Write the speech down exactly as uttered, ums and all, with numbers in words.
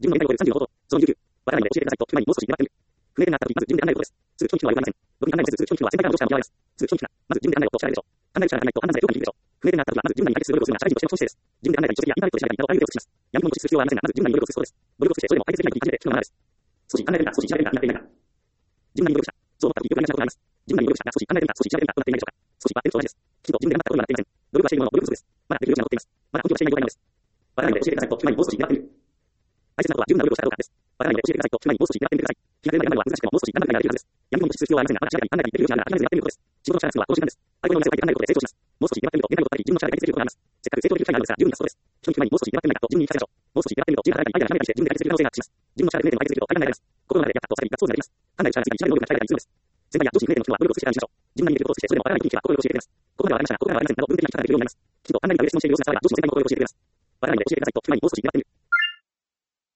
自分のやりたいことよりさんじゅうの方と、そのにじゅうきゅう、わからないので教えてくださいと、今にもう少し粘ってみる。不明点があったとき、まず自分で案内をことです。すぐ基本機能は言われません。ログイン案内もせず、すぐ基本機能は先輩からの上司からの言われます。すぐ基本機能、まず自分で案内をとおっしゃられるでしょう。案内者がないと判断されどうにいるでしょう。不明点があったときは、まず自分なりに解決する努力をするのが社会人としての本質です。自分で案内が一時やインターネットで調べたり、あらゆる手を尽くします。闇にも固執する必要はありませんが、まず自分なりに努力することです。努力をしてそれでも解決できないときに初めて聞くのがマナーです。少し考えてみた、少し調べてみた、やっていないか。自分なりに努力した。そう思ったときよくありがちなことがあります。自分なりに努力したが、少し考えてみた、少し調べてみた、行っていないでしょうか。少しは、と同じです。きちんと自分で頑張ったことにはなっていません。努力はしているものの、努力不足です。まだできる余地が残っています。まだ根拠がしていない状態なのです。わからないので教えてくださいと、今にもう少し粘ってみる。大切なことは自分な努力をしたかどうかです。わからないので教えてくださいと、今にもう少し粘ってみてください。気が出ない山では難しくてももう少し頑張ってみられるはずです。闇にも固執する必要はありませんが、まだ調べたり、案内ができる余地があるなら諦めずやってみることです。仕事の力がこの時間です。アルゴリズムの世界で案内ることで成長します。もう少し粘ってみると、願い事だったり、自分の力で解決できることがあります。せっかく成長できる機会があるのですが、十分なことです。基本的にもう少し粘ってみないかと自分に言い聞かせましょう。もう少し粘ってみると、自分が誰かにアイデアがひらめいたりして自分で解決できる可能性がアップします。自分の力で明点を解決できると大変なります。心の中でやったとされる脱走になります。考える力が違い、調べる能力が違いだったりするのです。先輩や上司に明点の人は努力をしてからにしましょう。自分なりにできることをして、それでもわからないときは心を教えてくれます。ここまではわかりましたが、ここまではわかりませんなど、文的な力ができるようになります。きっと案内が上で質問している様子がされたら上司も先輩の心を教えてくれます。わからないので教えてくださいと、今にもう少し粘ってみる。